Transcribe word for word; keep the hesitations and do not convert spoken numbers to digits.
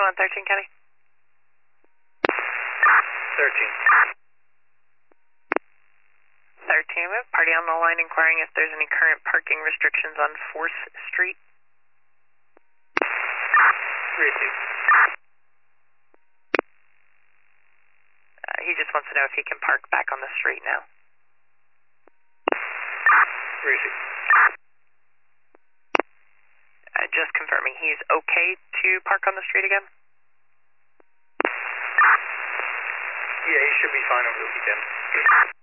on thirteen, County? thirteen. thirteen, we have party on the line inquiring if there's any current parking restrictions on fourth Street. Receive. Uh, he just wants to know if he can park back on the street now. Receive. Uh, just confirming, he's okay to park on the street again? Yeah, he should be fine over the weekend.